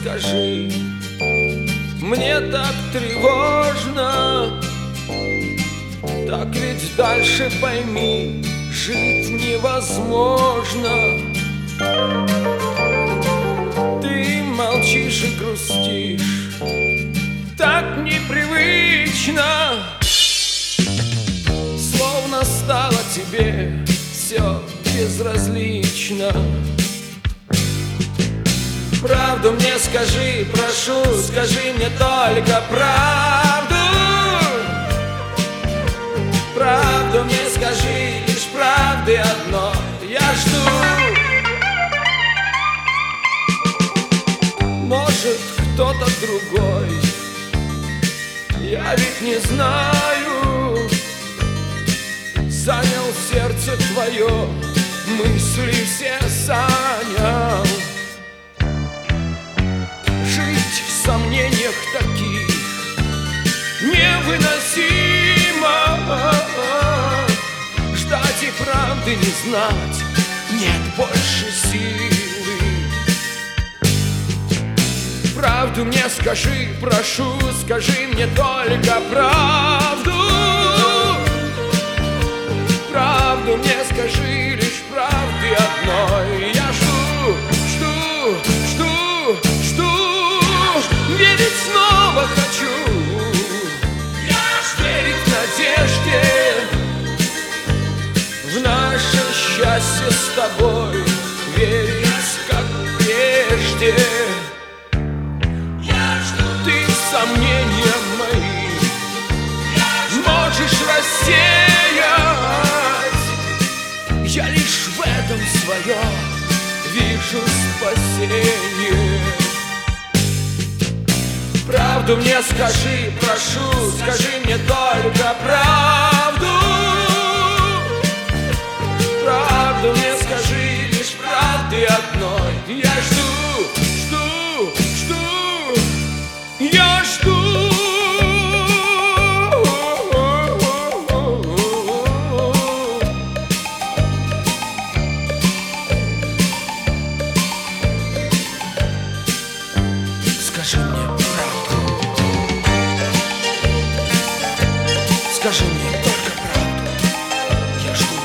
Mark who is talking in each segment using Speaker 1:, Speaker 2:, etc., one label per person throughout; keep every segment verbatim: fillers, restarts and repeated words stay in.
Speaker 1: скажи, мне так тревожно. Так ведь дальше, пойми, жить невозможно. Ты молчишь и грустишь, так непривычно, словно стало тебе все безразлично. Правду мне скажи, прошу, скажи мне только правду. Правду мне скажи, лишь правды одно я жду. Может, кто-то другой, я ведь не знаю, занял сердце твое, мысли все занял. Жить в сомнениях таких невыносимо. Ждать и правды не знать нет больше силы. Правду мне скажи, прошу, скажи мне только правду. Правду мне скажи, лишь правды одной я жду, жду, жду, жду. Верить снова хочу, верить в надежде, в наше счастье с тобой, верить как прежде. Ты сомнения мои можешь рассеять, я лишь в этом своем вижу спасение. Правду мне скажи, прошу, скажи мне только правду. Правду мне скажи, лишь правды одной я жду, жду, жду, я жду. Скажи мне правду, скажи мне только правду, я жду,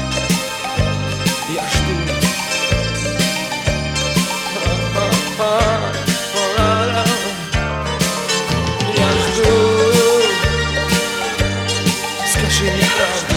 Speaker 1: я жду. Я жду, скажи мне правду.